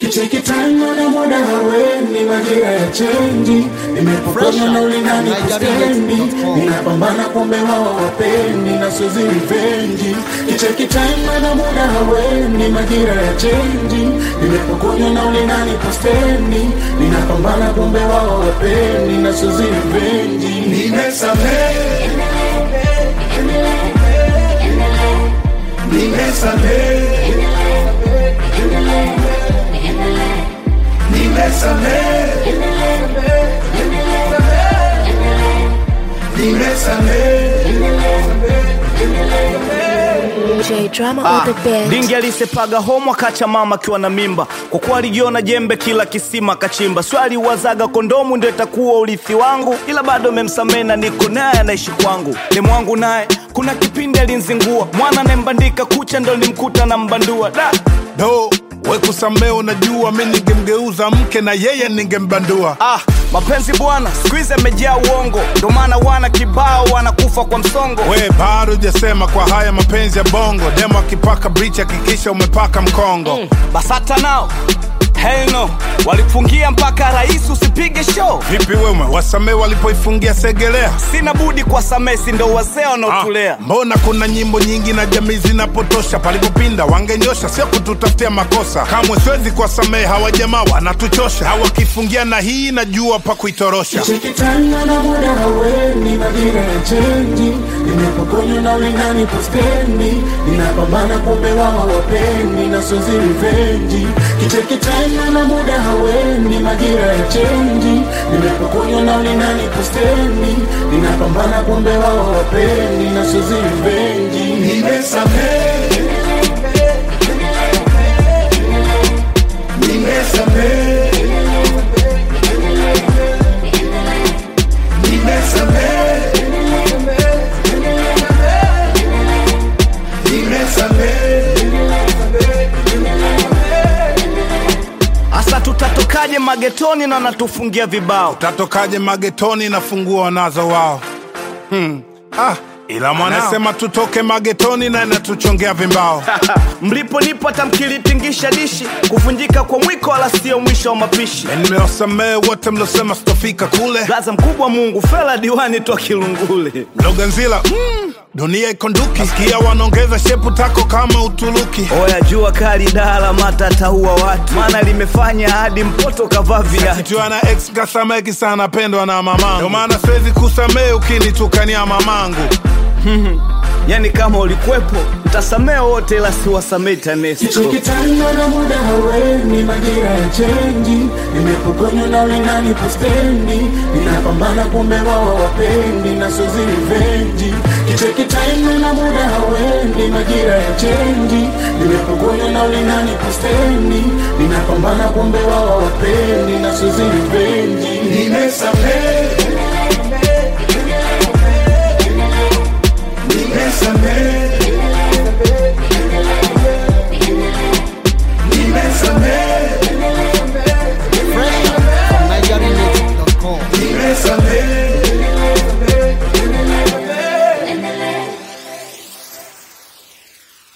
Kicheki time na muda haweni majira ya change. Nimepokonywa na ulingani kustendi. Ninapambana kumbe wao wapendi na suzi revenge. Kicheki time na muda haweni majira ya change. Nimepokonywa na ulingani kustendi. Ninapambana kumbe wao wapendi na suzi revenge. Nimesamehe, nimesamehe, Dingi alisepaga homo akacha mama akiwa na mimba. Kwa kuwa alijiona jembe kila kisima kachimba. Swali wazaga kondomu ndio itakuwa urithi wangu. Ila bado memsamehe na niko naye anaishi kwangu. Demu wangu naye kuna kipindi alinzingua. Mwana nembandika kucha ndo nimkuta na mbandua. Do, we kusamehe unajua mimi ningemgeuza mke na yeye ningembandua. Mapenzi bwana, squeeze amejaa uongo. Ndo maana wana kibao wanakufa kwa msongo. We bado hujasema kwa haya mapenzi ya bongo. Demo akipaka breach hakikisha umepaka mkongo. Basata nao hell no, walifungia mpaka rais usipige show. Vipi wewe wasamehe walipoifungia Segelea? Sina budi kwa samesi ndo wazee wanaotulea. Mbona kuna nyimbo nyingi na jamii zinapotosha. Palipopinda wangenyosha sio kututafutia makosa. Kamwe siwezi kwa samehe hawa jamaa wanatuchosha. Hawakifungia na hii najua pa kuitorosha. Kicheki time na muda haweni majira ya change. Nimepokonywa na ulingani kustendi. Ninapambana kumbe wao wapendi na suzi revenge. Kicheki time na muda haweni majira ya change. Nimepokonywa na ulingani kustendi. Ninapambana kumbe wao wapendi na suzi revenge. Nimesamehe, nimesamehe, Asa tutatokaje magetoni na natufungia vibao? Tutatokaje magetoni na funguo wanazo wao? Ila mwanasema tutoke magetoni na natuchongea vimbao. Mlipo nipo atamkilitingisha dishi. Kuvunjika kwa mwiko wala sio mwisho wa mapishi. Nimewasamehe wote mlosema sitofika kule. Gaza mkubwa Mungu fela diwani toa Kilungule. Mloganzila dunia ikonduki. Sikia wanaongeza shepu tako kama Uturuki. Oya jua kali dala mata ataua watu. Maana limefanya hadi mpoto kavaa viatu. Kitua na ex kasameki sana pendwa na mamangu. Ndio maana siwezi kusamehe ukinitukania mamangu. Yani kama ulikuwepo nitasamehe wote ila siwasamehe TANESCO. Kicheki time na muda haweni majira ya change. Nimepokonywa na ulingani kustendi. Ninapambana kumbe wao wapendi na suzi revenge. Kicheki time na muda haweni majira ya change. Nimepokonywa na ulingani kustendi. Ninapambana kumbe wao wapendi na suzi revenge. Nimesamehe, nimesamehe,